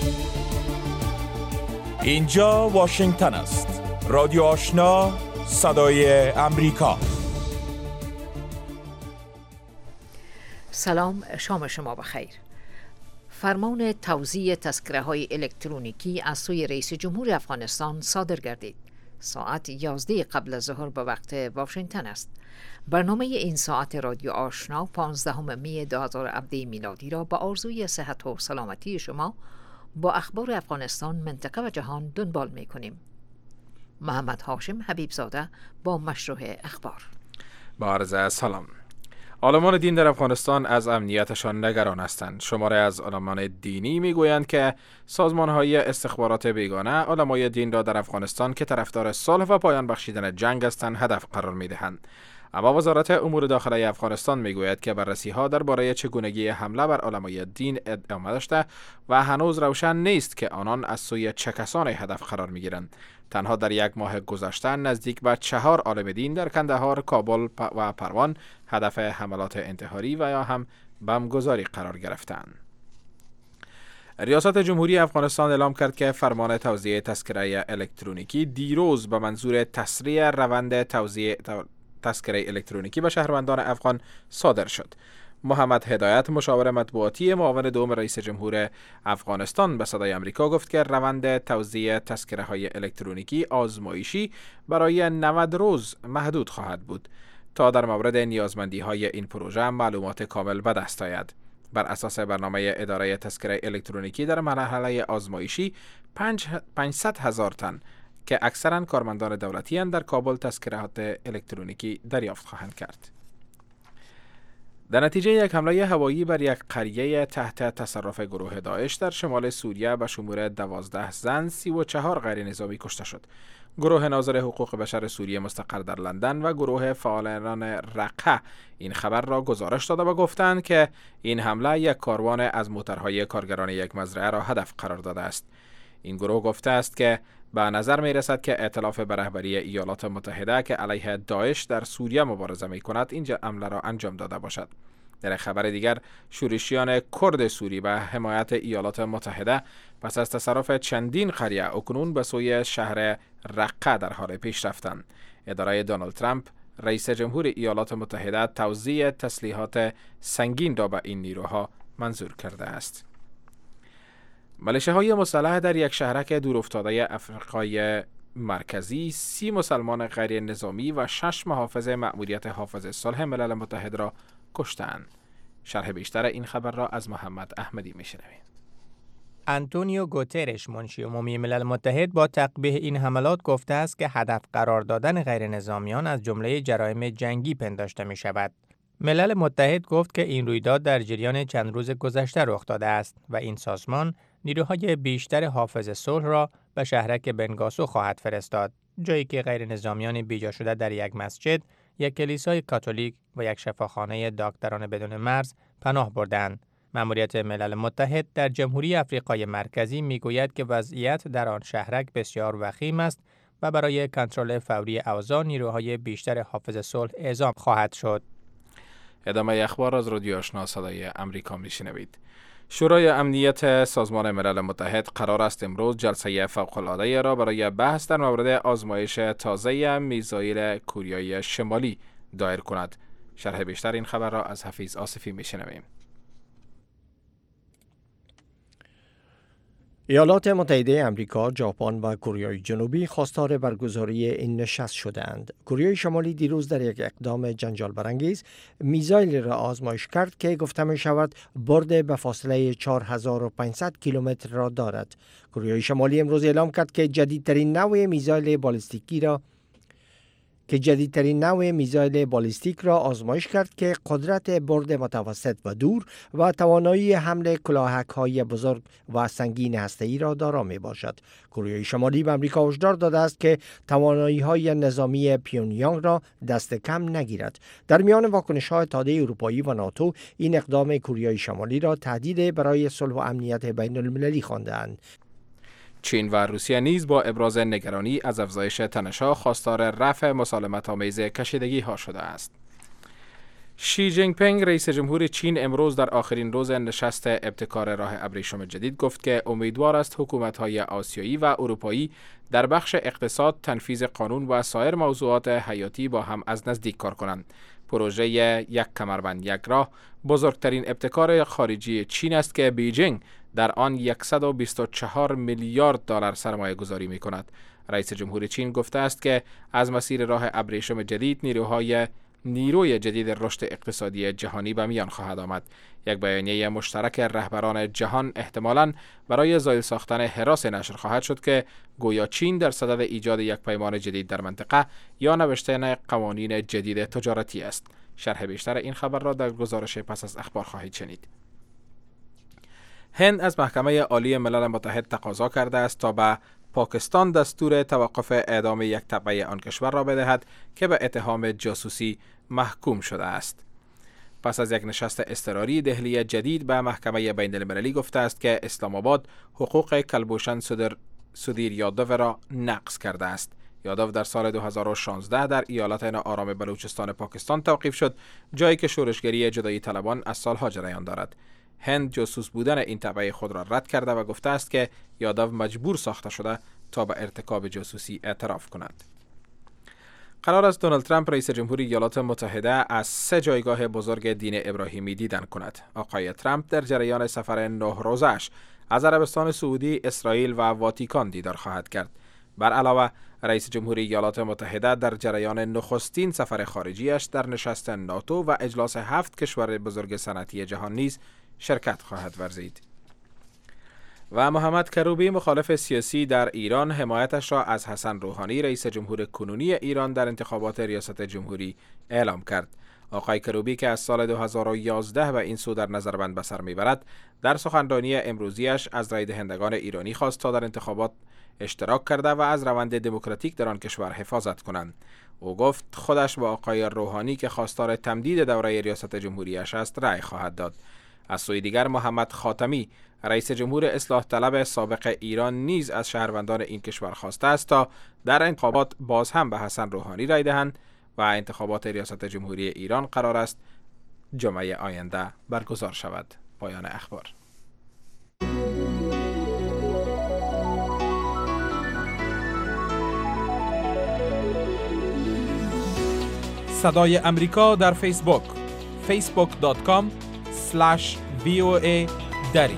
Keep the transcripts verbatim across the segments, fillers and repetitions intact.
اینجا واشنگتن است. رادیو آشنا، صدای امریکا. سلام، شام شما بخیر. فرمان توزیع تذکره‌های الکترونیکی از سوی رئیس جمهور افغانستان صادر گردید. ساعت یازده قبل از ظهر به وقت واشنگتن است. برنامه این ساعت رادیو آشنا پانزدهم می دو هزار و هفده میلادی را با آرزوی صحت و سلامتی شما با اخبار افغانستان، منطقه و جهان دنبال می کنیم. محمد هاشم حبیب زاده با مشروع اخبار. با عرض سلام. عالمان دین در افغانستان از امنیتشان نگران هستند. شماره از عالمان دینی میگویند که سازمان‌های استخبارات بیگانه علمای دین را در افغانستان که طرفدار صلح و پایان بخشیدن جنگ هستند هدف قرار می‌دهند. اما وزارت امور داخلی افغانستان میگوید که بررسی‌ها درباره چگونگی حمله بر علمای دین ادامه داشته و هنوز روشن نیست که آنان از سوی چه کسانی هدف قرار می‌گیرند. تنها در یک ماه گذشته نزدیک به چهار عالم دین در کندهار، کابل و پروان هدف حملات انتحاری و یا هم بمبگذاری قرار گرفتند. ریاست جمهوری افغانستان اعلام کرد که فرمان توزیع تذکره الکترونیکی دیروز به منظور تسریع روند توزیع تذکره الکترونیکی به شهروندان افغان صادر شد. محمد هدایت، مشاور مطبوعاتی معاون دوم رئیس جمهور افغانستان، به صدای امریکا گفت که روند توزیع تذکره های الکترونیکی آزمایشی برای نود روز محدود خواهد بود تا در مورد نیازمندی های این پروژه معلومات کامل به دست آید. بر اساس برنامه اداره تذکره الکترونیکی در مرحله آزمایشی پانصد هزار تن که اکثرا کارمندان دولتی اند در کابل تذکرات الکترونیکی دریافت خواهند کرد. در نتیجه یک حمله هوایی بر یک قریه تحت تصرف گروه داعش در شمال سوریه به شمول دوازده زن، سی و چهار غیر نظامی کشته شد. گروه ناظر حقوق بشر سوریه مستقر در لندن و گروه فعالان رقه این خبر را گزارش داده و گفتند که این حمله یک کاروان از موترهای کارگران یک مزرعه را هدف قرار داده است. این گروه گفته است که به نظر می رسد که ائتلاف به رهبری ایالات متحده که علیه داعش در سوریه مبارزه می کند این حمله را انجام داده باشد. در خبر دیگر، شورشیان کرد سوری به حمایت ایالات متحده پس از تصرف چندین قریه اکنون به سوی شهر رقه در حال پیش رفتند. اداره دونالد ترامپ، رئیس جمهور ایالات متحده، توزیع تسلیحات سنگین را به این نیروها منظور کرده است. ملیشه‌های مسلح در یک شهرک دورافتاده افریقای مرکزی سی مسلمان غیر نظامی و شش محافظ مأموریت حافظ صلح ملل متحد را کشتند. شرح بیشتر این خبر را از محمد احمدی میشنویم. آنتونیو گوترش، منشی عمومی ملل متحد، با تقبیح این حملات گفته است که هدف قرار دادن غیر نظامیان از جمله جرایم جنگی پنداشته می شود. ملل متحد گفت که این رویداد در جریان چند روز گذشته رخ داده است و این سازمان نیروهای بیشتر حافظ صلح را به شهرک بنگاسو خواهد فرستاد، جایی که غیر نظامیان بیجا شده در یک مسجد، یک کلیسای کاتولیک و یک شفاخانه دکتران بدون مرز پناه بردند. مأموریت ملل متحد در جمهوری افریقای مرکزی میگوید که وضعیت در آن شهرک بسیار وخیم است و برای کنترل فوری اوضاع نیروهای بیشتر حافظ صلح اعزام خواهد شد. ادامه اخبار از رادیو آشنا صدای امریکا میشنوید. شورای امنیت سازمان ملل متحد قرار است امروز جلسه فوق‌العاده را برای بحث در مورد آزمایش تازه میزایل کوریای شمالی دایر کند. شرح بیشتر این خبر را از حفیظ آصفی میشنویم. ایالات متحده آمریکا، ژاپن و کره جنوبی خواستار برگزاری این نشست شدند. کره شمالی دیروز در یک اقدام جنجال برانگیز میزایل را آزمایش کرد که گفته می شود برد به فاصله چهار هزار و پانصد کیلومتر را دارد. کره شمالی امروز اعلام کرد که جدیدترین نوع میزایل بالستیکی را که جدیدترین نوع میزایل بالستیک را آزمایش کرد که قدرت برد متوسط و دور و توانایی حمل کلاهک‌های بزرگ و سنگین هسته‌ای را دارا می باشد. کره شمالی به آمریکا هشدار داده است که توانایی‌های نظامی پیونیانگ را دست کم نگیرد. در میان واکنش‌های تاده اروپایی و ناتو این اقدام کره شمالی را تهدید برای صلح و امنیت بین‌المللی خواندند. چین و روسیه نیز با ابراز نگرانی از افزایش تنش‌ها خواستار رفع مسالمت‌آمیز کشیدگی‌ها شده است. شی جینگ پینگ رئیس جمهور چین امروز در آخرین روز نشست ابتکار راه ابریشم جدید گفت که امیدوار است حکومت‌های آسیایی و اروپایی در بخش اقتصاد، تنفیذ قانون و سایر موضوعات حیاتی با هم از نزدیک کار کنند. پروژه یک کمربند یک راه بزرگترین ابتکار خارجی چین است که بیجینگ در آن صد و بیست و چهار میلیارد دلار سرمایه گذاری می کند. رئیس جمهور چین گفته است که از مسیر راه ابریشم جدید نیروهای نیروی جدید رشد اقتصادی جهانی به میان خواهد آمد. یک بیانیه مشترک رهبران جهان احتمالاً برای زائل ساختن حراس نشر خواهد شد که گویا چین در صدد ایجاد یک پیمان جدید در منطقه یا نوشتن قوانین جدید تجارتی است. شرح بیشتر این خبر را در گزارش پس از اخبار خواهید شنید. هند از محکمه عالی ملل متحد تقاضا کرده است تا به پاکستان دستور توقف اعدام یک تبع آن کشور را بدهد که به اتهام جاسوسی محکوم شده است. پس از یک نشست اضطراری، دهلی جدید به محکمه بین المللی گفته است که اسلام آباد حقوق کلبوشن سودیر یادو را نقض کرده است. یادو در سال دو هزار و شانزده در ایالت ناآرام بلوچستان پاکستان توقیف شد، جایی که شورشگری جدایی طلبان از سالها جریان دارد. هند جاسوس بودن این تبع خود را رد کرده و گفته است که یادو مجبور ساخته شده تا به ارتکاب جاسوسی اعتراف کند. قرار است دونالد ترامپ رئیس جمهوری ایالات متحده از سه جایگاه بزرگ دین ابراهیمی دیدن کند. آقای ترامپ در جریان سفر نه روزه‌اش از عربستان سعودی، اسرائیل و واتیکان دیدار خواهد کرد. بر علاوه رئیس جمهوری ایالات متحده در جریان نخستین سفر خارجیش در نشست ناتو و اجلاس هفت کشور بزرگ صنعتی جهان نیز شرکت خواهد ورزید. و محمد کروبی مخالف سیاسی در ایران حمایتش را از حسن روحانی رئیس جمهور کنونی ایران در انتخابات ریاست جمهوری اعلام کرد. آقای کروبی که از سال دو هزار و یازده و این سو در نظربند به سر میبرد، در سخنرانی امروزیش از رای دهندگان ایرانی خواست تا در انتخابات اشتراک کرده و از روند دموکراتیک در آن کشور حفاظت کنند. او گفت خودش با آقای روحانی که خواستار تمدید دوره ریاست جمهوریش است رای خواهد داد. از سوی دیگر محمد خاتمی رئیس جمهور اصلاح طلب سابق ایران نیز از شهروندان این کشور خواسته است تا در انتخابات باز هم به حسن روحانی رای دهند و انتخابات ریاست جمهوری ایران قرار است جمعه آینده برگزار شود. پایان اخبار. صدای امریکا در فیسبوک فیسبوک دات کام اسلش وی او ای دری.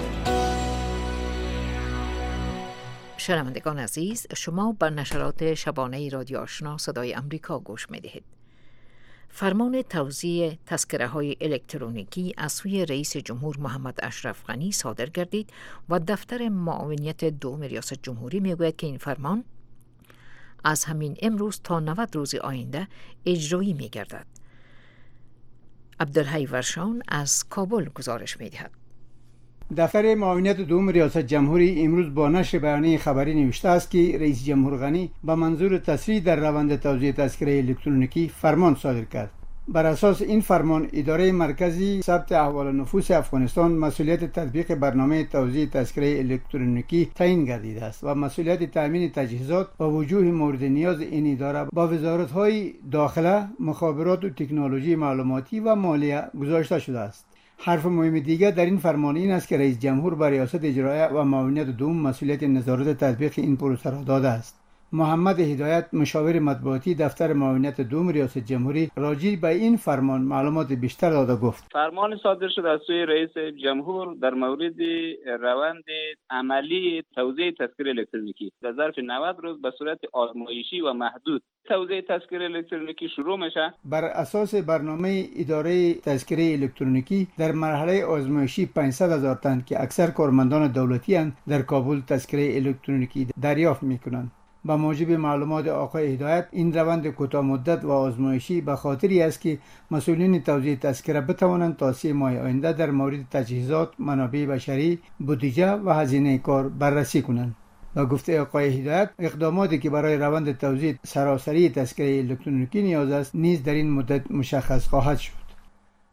شنوندگان عزیز، شما به نشرات شبانه رادیو آشنا صدای امریکا گوش می دهید. فرمان توزیع تذکره های الکترونیکی از سوی رئیس جمهور محمد اشرف غنی صادر گردید و دفتر معاونیت دوم ریاست جمهوری می گوید که این فرمان از همین امروز تا نود روز آینده اجرایی می گردد. عبدالحی ورشان از کابل گزارش می دهد. دفتر معاونیت دوم ریاست جمهوری امروز با نشر بیانیه خبری نوشته است که رئیس جمهور غنی به منظور تسریع در روند توزیع تذکره الکترونیکی فرمان صادر کرد. بر اساس این فرمان، اداره مرکزی ثبت احوال نفوس افغانستان مسئولیت تطبیق برنامه توزیع تذکره الکترونیکی تعیین گردیده است و مسئولیت تامین تجهیزات و وجوه مورد نیاز این اداره با وزارت‌های داخله، مخابرات و تکنولوژی معلوماتی و مالیه گذاشته شده است. حرف مهم دیگر در این فرمان این است که رئیس جمهور بر ریاست اجرایی و معاونیت دوم مسئولیت نظارت تطبیق این پروسه را داده است. محمد هدایت، مشاور مطبوعاتی دفتر معاونیت دوم ریاست جمهوری، راجع به این فرمان معلومات بیشتر داده گفت. فرمان صادر شده از سوی رئیس جمهور در مورد روند عملی توزیع تذکره الکترونیکی در ظرف نود روز به صورت آزمایشی و محدود توزیع تذکره الکترونیکی شروع میشه. بر اساس برنامه اداره تذکره الکترونیکی در مرحله آزمایشی پانصد هزار تن که اکثر کارمندان دولتی اند در کابل تذکره الکترونیکی دریافت میکنند. با موجب معلومات آقای هدایت، این روند کوتاه مدت و آزمایشی به خاطری است که مسئولین توزیع تذکره بتوانند تا سه ماه آینده در مورد تجهیزات، منابع بشری، بودجه و هزینه کار بررسی کنند. با گفته آقای هدایت، اقداماتی که برای روند توزیع سراسری تذکره الکترونیکی نیاز است نیز در این مدت مشخص خواهد شد.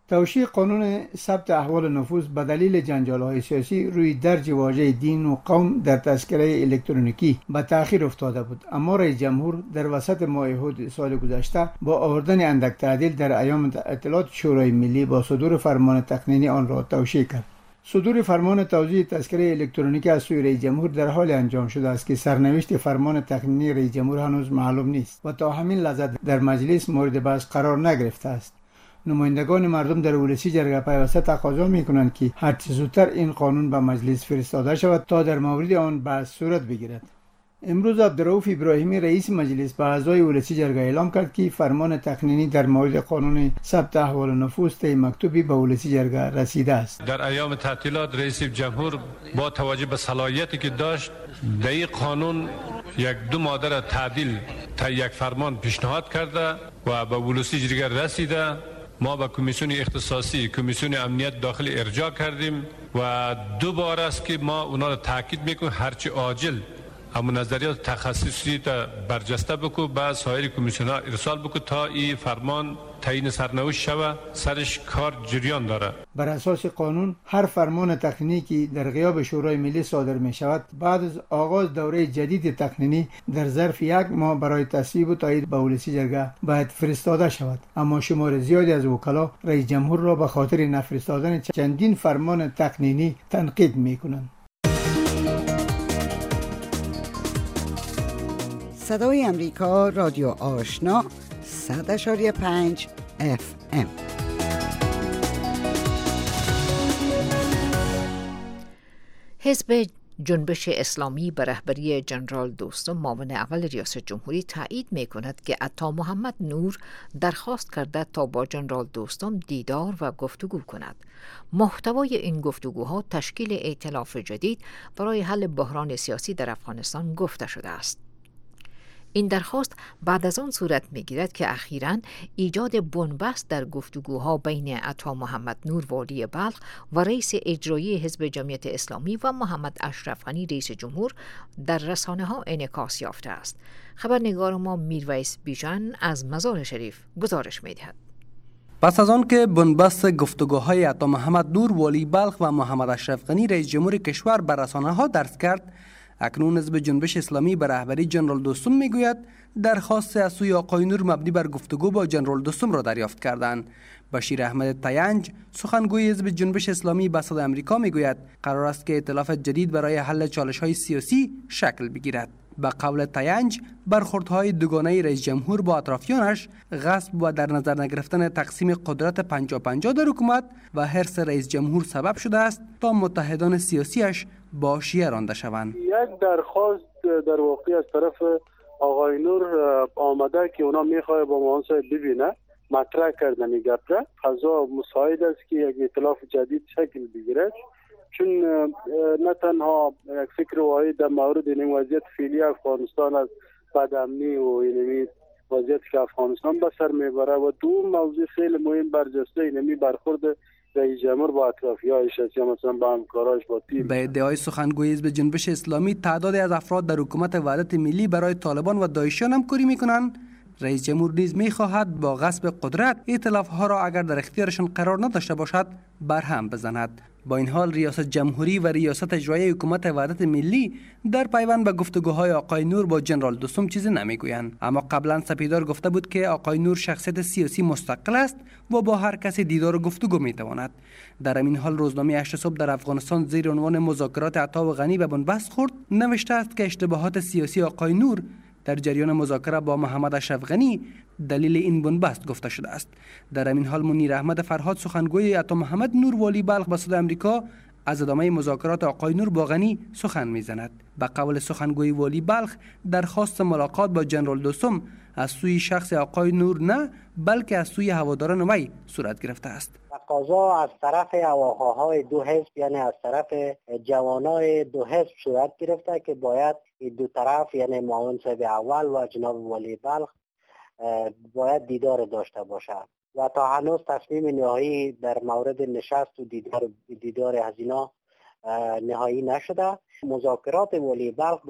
توشیح قانون ثبت احوال نفوس به دلیل جنجال‌های سیاسی روی درج واژه دین و قوم در تذکره الکترونیکی به تأخیر افتاده بود، اما رئیس جمهور در وسط ماه احد سال گذشته با آوردن اندک تعدیل در ایام اطلاعات شورای ملی با صدور فرمان تقنینی آن را توشیح کرد. صدور فرمان توزیع تذکره الکترونیکی از سوی رئیس جمهور در حال انجام شده است که سرنوشت فرمان تقنینی رئیس جمهور هنوز معلوم نیست و تا همین لحظه در مجلس مورد بحث قرار نگرفته است. نمایندگان مردم در ولسی جرگه پیوسته تقاضا می‌کنند که هرچه زودتر این قانون به مجلس فرستاده شود تا در مورد آن بحث صورت بگیرد. امروز عبدالرؤوف ابراهیمی رئیس مجلس به اعضای ولسی جرگه اعلام کرد که فرمان تقنینی در مورد قانون ثبت احوال نفوس طی مکتوبی به ولسی جرگه رسیده است. در ایام تعطیلات رئیس جمهور با توجه به صلاحیتی که داشت در این قانون یک دو ماده را تعدیل تا یک فرمان پیشنهاد کرده و به ولسی جرگه رسیده. ما به کمیسیون اختصاصی کمیسیون امنیت داخلی ارجاع کردیم و دو بار است که ما اونا را تاکید میکنیم هرچی عاجل اما نظریات تخصصی تا برجسته بکو به سایر کمیسیون ها ارسال بکو تا این فرمان تعیین سرنوشت شوه، سرش کار جریان داره. بر اساس قانون هر فرمان تقنینی که در غیاب شورای ملی صادر می شود بعد از آغاز دوره جدید تقنینی در ظرف یک ماه برای تصویب و تایید به ولسی جرگه باید فرستاده شود، اما شمار زیادی از وکلا رئیس جمهور را به خاطر نفرستادن چندین فرمان تقنینی تنقید می کنند. صدای امریکا، رادیو آشنا، صد اشاری پنج اف ام. حزب جنبش اسلامی به رهبری جنرال دوستم معاون اول ریاست جمهوری تایید می کند که عطا محمد نور درخواست کرده تا با جنرال دوستم دیدار و گفتگو کند. محتوای این گفتگوها تشکیل ائتلاف جدید برای حل بحران سیاسی در افغانستان گفته شده است. این درخواست بعد از آن صورت می‌گیرد که اخیراً ایجاد بنبست در گفتگوها بین عطا محمد نور والی بلخ و رئیس اجرایی حزب جمعیت اسلامی و محمد اشرف غنی رئیس جمهور در رسانه‌ها انعکاس یافته است. خبرنگار ما میرویس بیژن از مزار شریف گزارش می‌دهد. پس از آن که بنبست گفتگوهای عطا محمد نور والی بلخ و محمد اشرف غنی رئیس جمهور کشور بر رسانه‌ها درز کرد، اکنون حزب جنبش اسلامی به رهبری جنرال دوستم میگوید درخواست از سوی آقای نور مبنی بر گفتگو با جنرال دوستم را دریافت کردند. بشیر احمد تینج سخنگوی حزب جنبش اسلامی به صدای آمریکا میگوید قرار است که ائتلاف جدید برای حل چالش‌های سیاسی شکل بگیرد. به قول تینج برخوردهای دوگانه رئیس جمهور با اطرافیانش، غصب و در نظر نگرفتن تقسیم قدرت پنجاه پنجاه در حکومت و حرص رئیس جمهور سبب شده است تا متحدان سیاسیش با شیعه رانده شوند. یک درخواست در واقع از طرف آقای نور آمده که اونا میخواه با ما ببینه، مطرح کردن این گپ را. قضا مساعد است که یک ائتلاف جدید شکل بگیرد، چون نه تنها یک فکر واحد در مورد این وضعیت فعلی افغانستان از بدامنی و این وضعیت که افغانستان به سر میبره و دو موضوع خیلی مهم برجسته اینمی برخورد رئیس جمهور با اطرافیانش است یا مثلا با همکاراش با تیم. به ادعای سخنگوی حزب جنبش اسلامی تعدادی از افراد در حکومت وحدت ملی برای طالبان و داعشیان همکاری میکنند. رئیس جمهور نیز میخواهد با غصب قدرت ائتلاف ها را اگر در اختیارشان قرار نداشته باشد برهم بزند. با این حال ریاست جمهوری و ریاست اجرایی حکومت وحدت ملی در پیوند به گفتگوهای آقای نور با جنرال دوستم چیزی نمیگویند، اما قبلا سپیدار گفته بود که آقای نور شخصیت سیاسی مستقل است و با هر کسی دیدار و گفتگو میتواند. در این حال روزنامه هشت صبح در افغانستان زیر عنوان مذاکرات عطا و غنی به بنبست خورد نوشته است که اشتباهات سیاسی آقای نور در جریان مذاکره با محمد اشرف غنی دلیل این بنبست گفته شده است. در این حال منیر احمد فرهاد سخنگوی عطا محمد نور والی بلخ به صدای آمریکا از ادامه مذاکرات آقای نور با غنی سخن میزند. به قول سخنگوی والی بلخ درخواست ملاقات با جنرال دوستم از سوی شخص آقای نور نه بلکه از سوی هواداران وی صورت گرفته است. تقاضا از طرف هواخواهای دو حزب یعنی از طرف جوانای دو حزب صورت گرفته که باید این دو طرف یعنی معاون صاحب اول و جناب والی بلخ باید دیدار داشته باشد و تا هنوز تصمیم نهایی در مورد نشست و دیدار دیدار از اینا نهایی نشده. مذاکرات والی بلخ با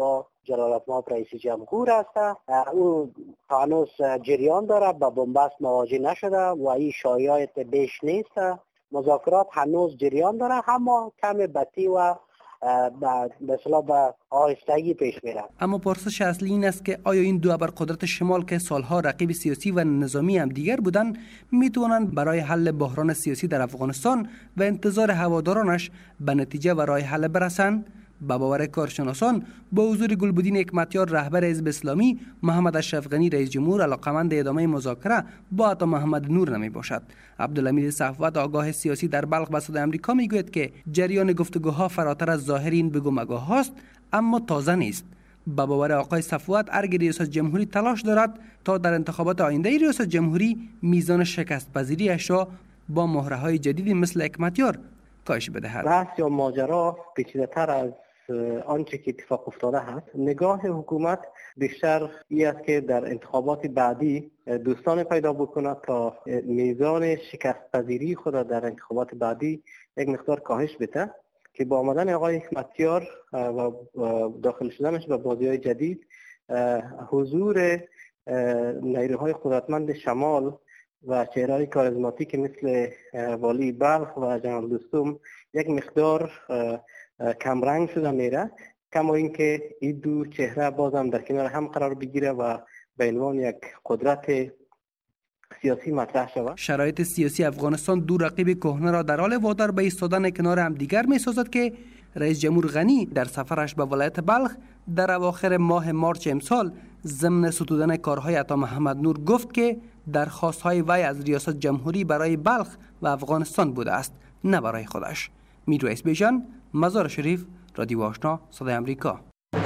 جلالتمآب رئیس جمهور است. او هنوز جریان داره، با بنبست مواجه نشده و این شایعات بیش نیست. مذاکرات هنوز جریان داره، اما کم بطی و به اصطلاح به آهستگی پیش میره. اما پرسش اصلی این است که آیا این دو ابرقدرت شمال که سالها رقیب سیاسی و نظامی هم دیگر بودند میتوانند برای حل بحران سیاسی در افغانستان و انتظار هوادارانش به نتیجه و راه حل برسند؟ با باور کارشناسان با حضور گلبدین حکمتیار رهبر حزب اسلامی، محمد اشرف غنی رئیس جمهور علاقمند ادامه مذاکره با عطا محمد نور نمی باشد. عبدالحمید صفوت آگاه سیاسی در بلخ به صدای آمریکا میگوید که جریان گفتگوها فراتر از ظاهر این بگو مگوها هاست، اما تازه نیست. با باور آقای صفوت ارگ ریاست جمهوری تلاش دارد تا در انتخابات آینده ریاست جمهوری میزان شکست پذیریش را با مهره‌های جدیدی مثل حکمتیار کاهش بدهد. بحث یا ماجرا پیچیده‌تر از آنچه که اتفاق افتاده هست. نگاه حکومت بیشتر این است که در انتخابات بعدی دوستان پیدا بکند تا میزان شکست پذیری خود در انتخابات بعدی یک مقدار کاهش بده، که با آمدن آقای حکمتیار و داخل شدنش به بازی‌های جدید، حضور نیروهای قدرتمند شمال و چهره‌های کاریزماتیک مثل والی بلخ و جنرال دوستم یک مقدار کمرنگ شده میره، کما اینکه این دو چهره بازم در کنار هم قرار بگیره و به عنوان یک قدرت سیاسی مطرح شود. شرایط سیاسی افغانستان دو رقیب کهنه را در حال وادار به ایستادن کنار هم دیگر می سازد که رئیس جمهور غنی در سفرش به ولایت بلخ در اواخر ماه مارچ امسال ضمن ستودن کارهای عطا محمد نور گفت که درخواست‌های وی از ریاست جمهوری برای بلخ و افغانستان بوده است، نه برای خودش. میرواعیس بیژن، مزار شریف، رادیو آشنا، صدای آمریکا.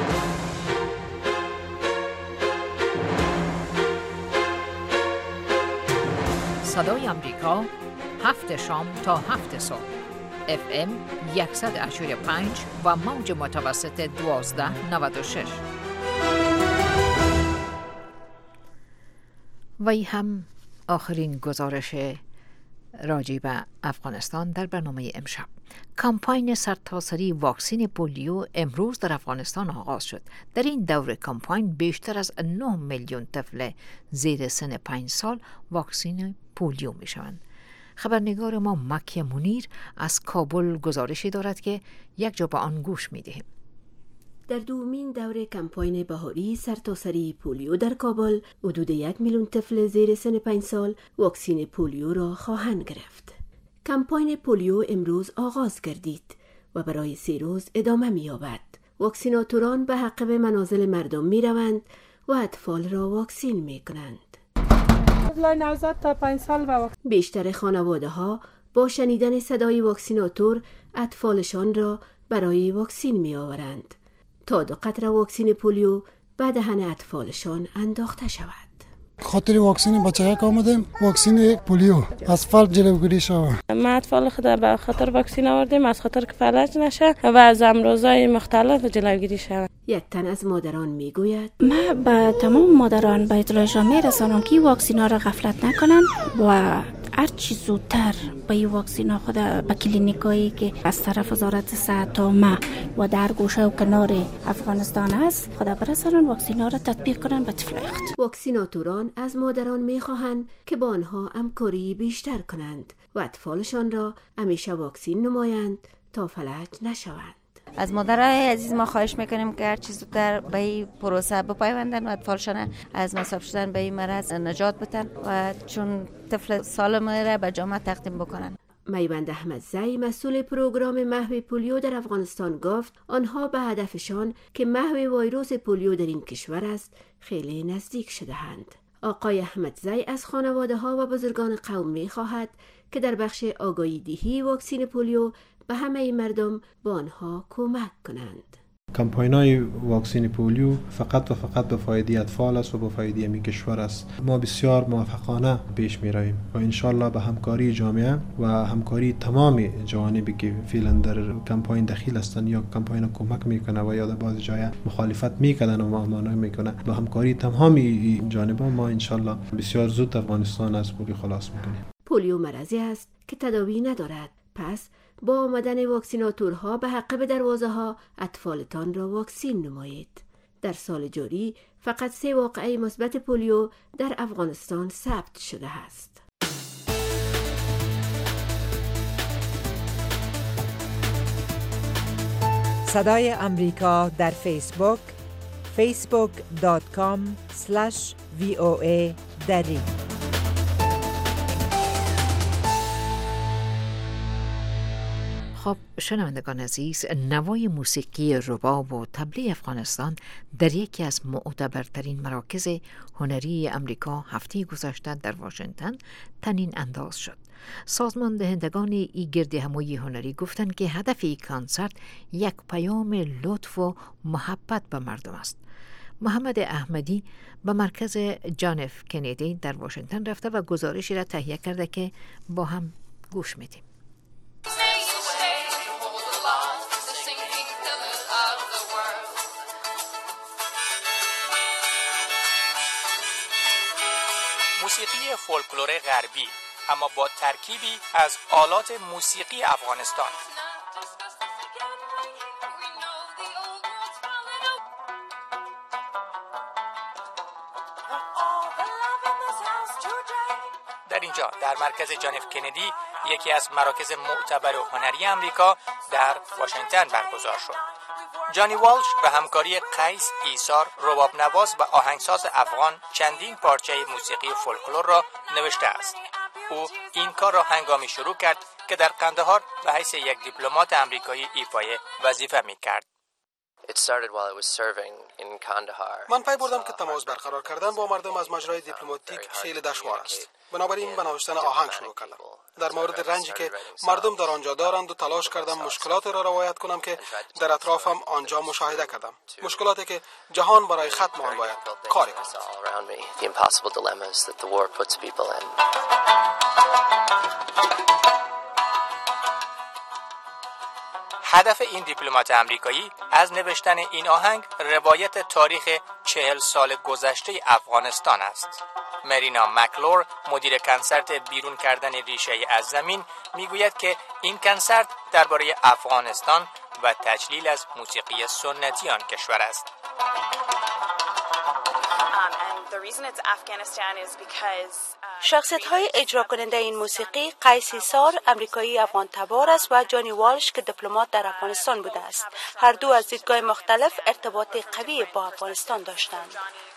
صدای آمریکا، هفت شام تا هفت صبح، اف ام صد و هشتاد و پنج و موج متوسط دوازده نود و شش. وی هم آخرین گزارش راجع به افغانستان در برنامه امشب. کمپاین سرتاسری واکسین پولیو امروز در افغانستان آغاز شد. در این دور کمپاین بیشتر از نه میلیون طفل زیر سن پنج سال واکسین پولیو می شوند. خبرنگار ما مکی منیر از کابل گزارشی دارد که یک جا به آن گوش می دهیم. در دومین دوره کمپاین بهاری سرتاسری پولیو در کابل حدود یک میلیون طفل زیر سن پنج سال واکسین پولیو را خواهند گرفت. کمپاین پولیو امروز آغاز گردید و برای سه روز ادامه می‌یابد. واکسیناتوران به حق به منازل مردم می‌روند و اطفال را واکسین می‌کنند. نوزاد تا پنج سال و بیشتر خانواده‌ها با شنیدن صدای واکسیناتور اطفالشان را برای واکسین می‌آورند تا دو قطره واکسین پولیو به دهن اطفالشان انداخته شود. خاطر واکسین بچه‌ها آمدیم، واکسین پولیو از فلج جلوگیری شود. ما اطفال خود به خاطر واکسین آوردیم از خاطر که فلج نشه و از امراض‌های مختلف جلوگیری شود. یک تن از مادران میگوید ما به تمام مادران به اطلاع میرسانم که واکسینا را غفلت نکنن و هر چی زودتر به این واکسینا خود به کلینیکایی که از طرف وزارت صحت تا ما و در گوشه و کنار افغانستان است خود برسانن واکسینا را تطبیق کنن به طفل خود. واکسیناتوران از مادران میخواهند که با آنها همکاری بیشتر کنند و اطفالشان را همیشه واکسین نمایند تا فلج نشوند. از مادرای عزیز ما خواهش میکنیم که هر چیز زودتر به این پروسه بپیوندن و اطفالشان از مصاب شدن به این مرض نجات بدن و چون طفل سالم را به جامعه تقدیم بکنن. میوند احمدزی مسئول پروگرام محو پولیو در افغانستان گفت آنها به هدفشان که محو ویروس پولیو در این کشور است خیلی نزدیک شده‌اند. آقای احمدزی از خانواده ها و بزرگان قوم می خواهد که در بخش آگاهی دهی واکسین پولیو به همه مردم با آنها کمک کنند. کمپاین‌های واکسین پولیو فقط و فقط به فایده اطفال است و به فایده می کشور است. ما بسیار موفقانه پیش می رویم و انشالله به همکاری جامعه و همکاری تمام جوانبی که فعلا در کمپاین دخیل هستند یا کمپاین کمک میکنه و یا در بعض جای مخالفت میکنن و مانع میکنه، با همکاری تمام این جانبه ما انشالله بسیار زود افغانستان از پولیو خلاص میکنیم. پولیو مرضی است که تداوی ندارد، پس با آمدن واکسیناتورها به حق به دروازه ها اطفالتان را واکسین نمایید. در سال جاری فقط سه واقعه مثبت پولیو در افغانستان ثبت شده است. صدای امریکا در فیسبوک فیسبوک دات کام اسلش وی او ای دری. خب شنوندگان عزیز، نوای موسیقی رباب و طبله افغانستان در یکی از معتبرترین مراکز هنری امریکا هفته گذشته در واشنگتن تنین انداز شد. سازمان دهندگان این گرد همایی هنری گفتند که هدف این کنسرت یک پیام لطف و محبت به مردم است. محمد احمدی به مرکز جان اف کندی در واشنگتن رفته و گزارشی را تهیه کرده که با هم گوش میدیم. موسیقی فولکلور غربی اما با ترکیبی از آلات موسیقی افغانستان. در اینجا در مرکز جان اف کندی، یکی از مراکز معتبر و هنری امریکا، در واشنگتن برگزار شد. جانی والش به همکاری قیس ایسار، رباب نواز و آهنگساز افغان، چندین پارچه موسیقی فولکلور را نوشته است. او این کار را هنگامی شروع کرد که در قندهار به حیث یک دیپلمات آمریکایی ایفای وظیفه می‌کرد. من پی بردم که تماس برقرار کردن با مردم از ماجرای دیپلماتیک خیلی دشوار است. بنابراین به نوشتن آهنگ شروع کردم. در مورد رنجی که مردم در آنجا دارند و تلاش کردم مشکلات را روایت کنم که در اطرافم آنجا مشاهده کردم. مشکلاتی که جهان برای ختم آن باید کاری کند. هدف این دیپلمات آمریکایی از نوشتن این آهنگ روایت تاریخ چهل سال گذشته افغانستان است. مرینا مکلور، مدیر کنسرت بیرون کردن ریشه از زمین، میگوید که این کنسرت درباره افغانستان و تجلیل از موسیقی سنتی آن کشور است. شخصیت های اجرا کننده این موسیقی قیس ایسار، امریکایی افغان تبار است، و جانی والش که دیپلمات در افغانستان بوده است. هر دو از دیدگاه مختلف ارتباط قوی با افغانستان داشتند.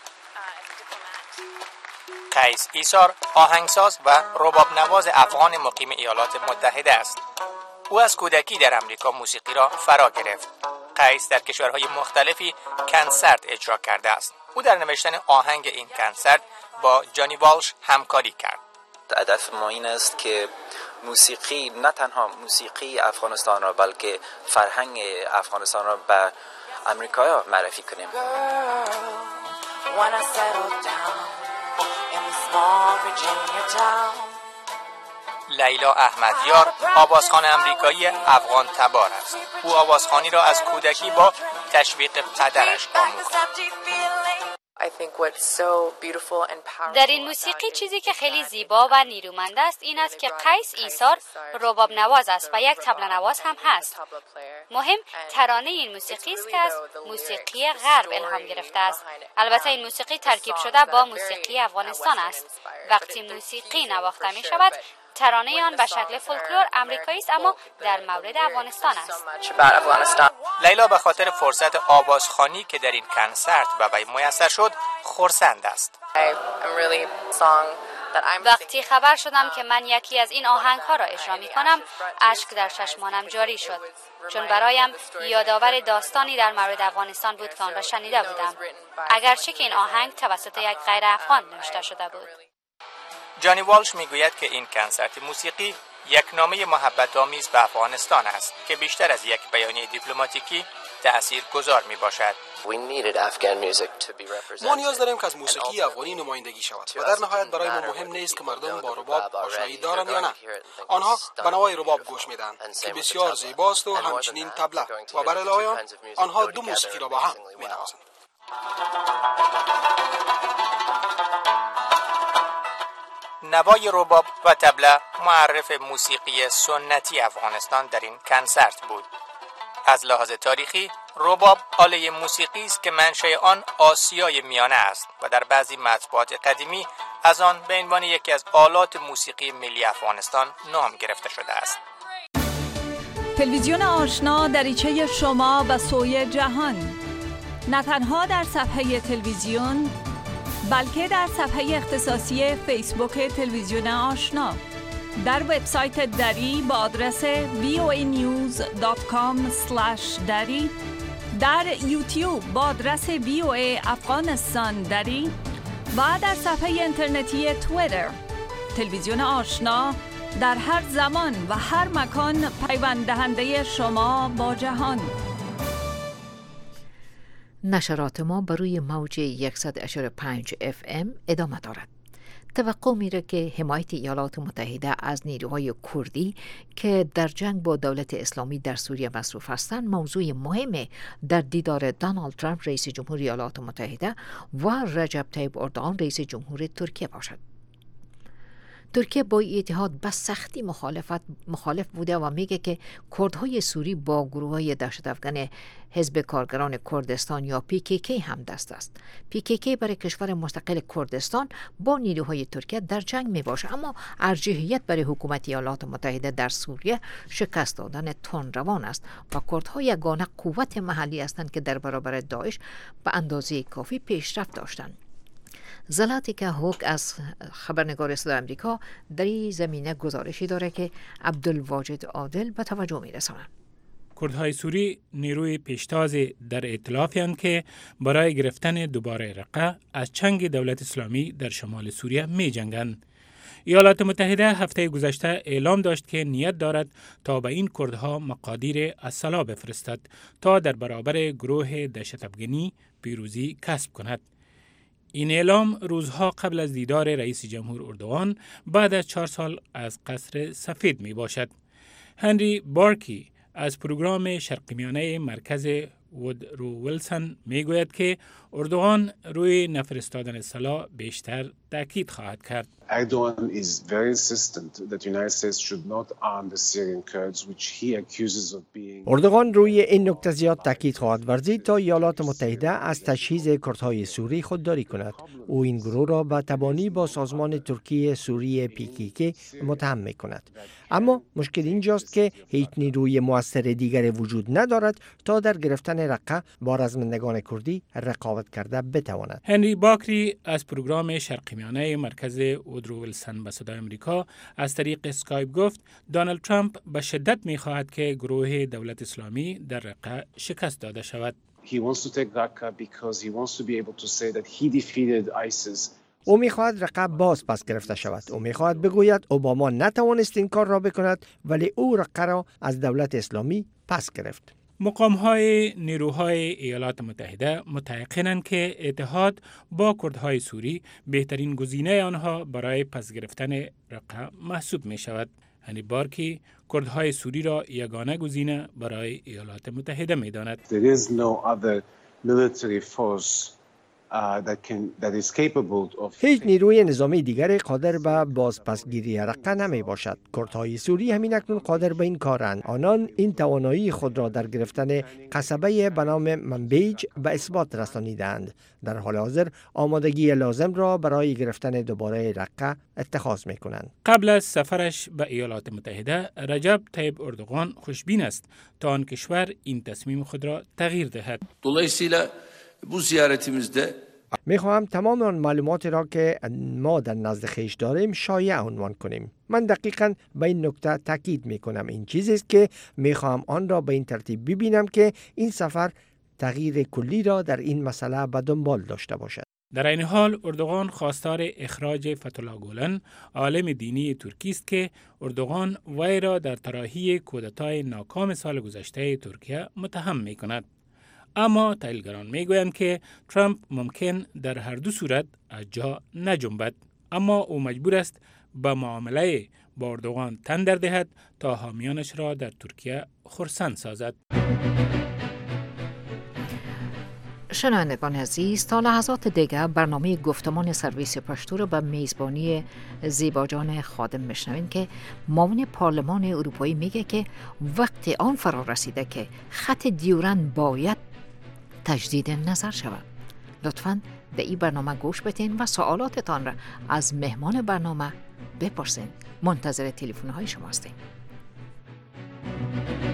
قیس ایسار آهنگساز و رباب نواز افغان مقیم ایالات متحده است. او از کودکی در امریکا موسیقی را فرا گرفت. قیس در کشورهای مختلفی کنسرت اجرا کرده است. او در نوشتن آهنگ این کنسرت با جانی والش همکاری کرد. هدف ما این است که موسیقی، نه تنها موسیقی افغانستان را بلکه فرهنگ افغانستان را به امریکایی‌ها معرفی کنیم. لیلا احمدیار آوازخوان امریکایی افغان تبار است. او آوازخوانی را از کودکی با تشویق پدرش آموخت. در این موسیقی چیزی که خیلی زیبا و نیرومند است این است که قیس ایسار رباب نواز است و یک طبله نواز هم هست. مهم ترانه این موسیقی است که از موسیقی غرب الهام گرفته است. البته این موسیقی ترکیب شده با موسیقی افغانستان است. وقتی موسیقی نواخته می شود ترانه آن به شکل فولکلور آمریکایی است، اما در مورد افغانستان است. لیلا به خاطر فرصت آوازخوانی که در این کنسرت به وی میسر شد خرسند است. وقتی خبر شدم که من یکی از این آهنگ‌ها را اجرا می‌کنم، اشک در چشمانم جاری شد، چون برایم یادآور داستانی در مورد افغانستان بود که آن را شنیده بودم، اگرچه که این آهنگ توسط یک غیر افغان نوشته شده بود. جانی والش میگوید که این کنسرت موسیقی یک نامه محبت آمیز به افغانستان است که بیشتر از یک بیانیه دیپلماتیکی تأثیر گذار می باشد. ما نیاز داریم که از موسیقی افغانی نمایندگی شود و در نهایت برای ما مهم نیست که مردم با رباب آشنایی دارند یا نه. آنها به نوای رباب گوش میدن که بسیار زیباست و همچنین طبله، و بر علاوه آن آنها دو موسیقی را با هم می‌نوازند. نوای رباب و طبله معرف موسیقی سنتی افغانستان در این کنسرت بود. از لحاظ تاریخی رباب آله موسیقی است که منشأ آن آسیای میانه است و در بعضی مطبوعات قدیمی از آن به عنوان یکی از آلات موسیقی ملی افغانستان نام گرفته شده است. تلویزیون آشنا دریچه شما به سوی جهان، نه تنها در صفحه تلویزیون بلکه در صفحه اختصاصی فیسبوک تلویزیون آشنا، در وبسایت دری با آدرس وی او ای نیوز دات کام اسلش دری، در یوتیوب با آدرس وی او ای افغانستان دری و در صفحه اینترنتی توییتر. تلویزیون آشنا در هر زمان و هر مکان پیوند دهنده شما با جهان. نشرات ما بر روی موج صد و پنج اف ام ادامه دارد. توقع میره که حمایت ایالات متحده از نیروهای کردی که در جنگ با دولت اسلامی در سوریه مصروف هستند موضوع مهمه در دیدار دونالد ترامپ رئیس جمهور ایالات متحده و رجب طیب اردوغان رئیس جمهور ترکیه باشد. ترکیه با اتحاد به سختی مخالفت مخالف بوده و میگه که کردهای سوری با گروه‌های دهشت افغان حزب کارگران کردستان یا پی کی کی هم دست است. پی کی کی برای کشور مستقل کردستان با نیروهای ترکیه در جنگ می باشه، اما ارجحیت برای حکومت ایالات متحده در سوریه شکست دادن تندروان است و کردها یگانه قوت محلی هستند که در برابر داعش به اندازه کافی پیشرفت داشتند. زلاتیکا هوک از خبرنگار صدای آمریکا در این زمینه گزارشی داره که عبدالواجد عادل به توجه می‌رساند. کردهای سوری نیروی پیشتاز در ائتلافی هستند که برای گرفتن دوباره رقه از چنگ دولت اسلامی در شمال سوریه می جنگند. ایالات متحده هفته گذشته اعلام داشت که نیت دارد تا به این کردها مقادیر السلاح بفرستد تا در برابر گروه دهشت افغانی پیروزی کسب کند. این اعلام روزها قبل از دیدار رئیس جمهور اردوغان بعد از چهار سال از قصر سفید می باشد. هنری بارکی از پروگرام شرق میانه مرکز وودرو ویلسون می گوید که اردوغان روی نفرستادن سلاح بیشتر تاکید خواهد کرد. Erdogan is very insistent that the United States should not arm the Syrian Kurds, which he accuses of being. اردوغان روی این نکته زیاد تاکید خواهد ورزید تا ایالات متحده از تجهیز کردهای سوری خودداری کند. او این گروه را به تبانی با سازمان ترکی سوری پی کی کی متهم می کند. اما مشکل اینجاست که هیچ نیروی مؤثر دیگری وجود ندارد تا در گرفتن رقه با رزمندگان کردی رقابت کرده بتواند. هنری باکری از پروگرام شرق میانه مرکز وودرو ویلسون به صدای آمریکا از طریق اسکایپ گفت دونالد ترامپ به شدت می‌خواهد که گروه دولت اسلامی در رقه شکست داده شود. He wants to take Raqqa because he wants to be able to say that he defeated ISIS. او می‌خواهد رقه باز پس گرفته شود. او می‌خواهد بگوید اوباما نتوانست این کار را بکند ولی او رقه را از دولت اسلامی پس گرفت. مقام‌های نیروهای ایالات متحده متيقنند که اتحاد با کردهای سوری بهترین گزینه آنها برای پس گرفتن رقه محسوب می شود. هنری بارکی کردهای سوری را یگانه گزینه برای ایالات متحده می داند. There is no other military force Uh, that can, that is capable of... هیچ نیروی نظامی دیگری قادر به بازپسگیری رقه نمی باشد. کردهای سوری همین اکنون قادر به این کارند. آنان این توانایی خود را در گرفتن قصبه به نام منبیج به اثبات رسانیدند. در حال حاضر آمادگی لازم را برای گرفتن دوباره رقه اتخاذ می کنند. قبل از سفرش به ایالات متحده رجب طیب اردوغان خوشبین است تا آن کشور این تصمیم خود را تغییر دهد. Dolayısıyla bu ziyaretimizde میخواهم تمام آن معلوماتی را که ما در نزد خویش داریم شایع عنوان کنیم. من دقیقاً به این نکته تاکید میکنم. این چیزی است که میخواهم آن را به این ترتیب ببینم که این سفر تغییر کلی را در این مسئله به دنبال داشته باشد. در این حال اردوغان خواستار اخراج فتح‌الله گولن عالم دینی ترکی است که اردوغان وی را در طراحی کودتای ناکام سال گذشته ترکیه متهم میکند. اما تحلیلگران میگویند که ترامپ ممکن در هر دو صورت از جا نجنبد، اما او مجبور است به معامله با اردوغان تن در دهد تا حامیانش را در ترکیه خرسند سازد. شنوندگان عزیز، تا لحظات دیگر برنامه گفتمان سرویس پشتو را به میزبانی زیباجان خادم میشنوین که معاون پارلمان اروپایی میگه که وقت آن فرا رسیده که خط دیورن باید تجدید نظر شود. لطفاً به این برنامه گوش بدین و سوالاتتان را از مهمان برنامه بپرسین. منتظر تلفن های شما هستیم.